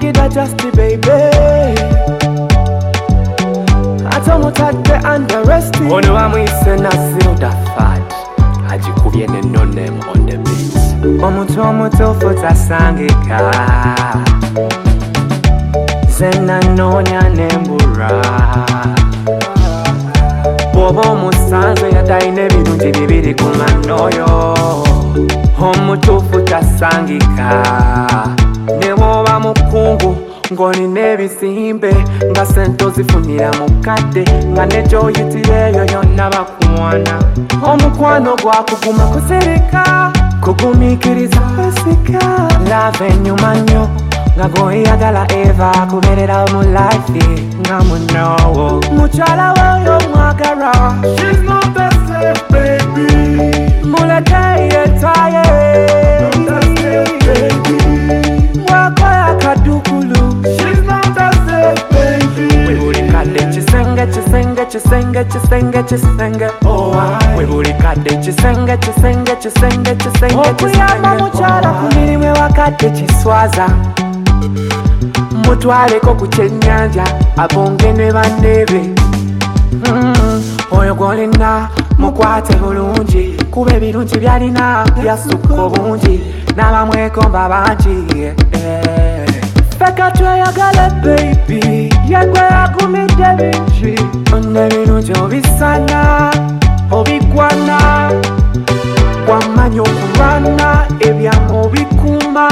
kudigida just baby. Atomutadde underestimate. Ono amwise na silda fat. Ajikubye ne no name on the beat. Omuntu omutuufu tasangika. Zena nonya nembura. Bwoba omusanze yatayina ebirungi bibiri ku manoyo. Omutuufu tasangika. Ne bwoba mukungu ng'olina ebizimbe nga sente ozifunira mukadde nga ne gy'oyitireeyo yonna bakuwana. Omukwano gwakuguma kusirika kugumiikiriza kwesika. Lava ennyuma nnyo nga gw'oyagala eva akubeerera mu life nga munowo. Mukyala woyo mwagala. She's not the same baby. Muleke yetaaye. Not the same baby. Wakoya kadukulu. She's not the same baby. We buli kadde kisenge kisenge kisenge kisenge kisenge. Oh I. We buli kadde kisenge kisenge kisenge kisenge. Okuyamba mukyala ku mirimu ewakadde kiswaza. Mutwaleko ku kyennyanja abonge ne banneebe. Oyo gw'olina mukwate bulungi kuba ebirungi by'alina byasukka obungi n'abamwekomba bangi. Feka tweyagale baby yegwe yagumidde bingi. Onna ebirungi obisana obigwana wamanya okulwana ebyamu obikuuma.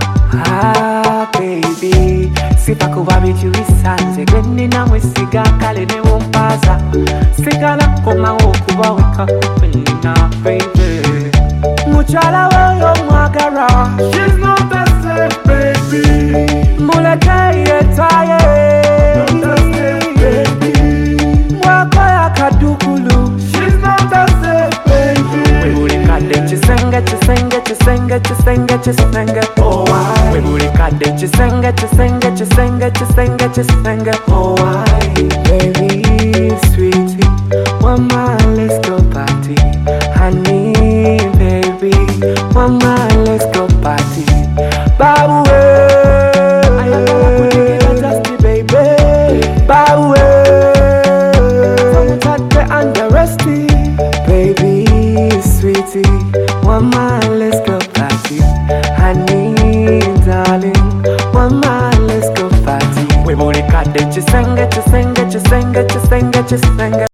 Baby sifa kuba bityo bisanze gwe nnina mwesiga kale ne wompaaza sigala komawo okuba wekakupennina baby. Mukyala woyo mwagala. She's not the same baby. Muleke yetaaye. Not the same baby. Wakoya kadukulu. She's not the same baby. We buli kadde kisenge kisenge kisenge kisenge kisenge. Oh I. We buli kadde kisenge kisenge kisenge kisenge kisenge. Oh I. Baby sweetie, one more let's go party. Honey baby, one more let's go party. Babu ayagala kudigida just baby. Babu somutadde underestimate. Baby sweetie, one more let's go party. Honey darling, one more let's go party. We buli kadde kisenge kisenge kisenge kisenge kisenge.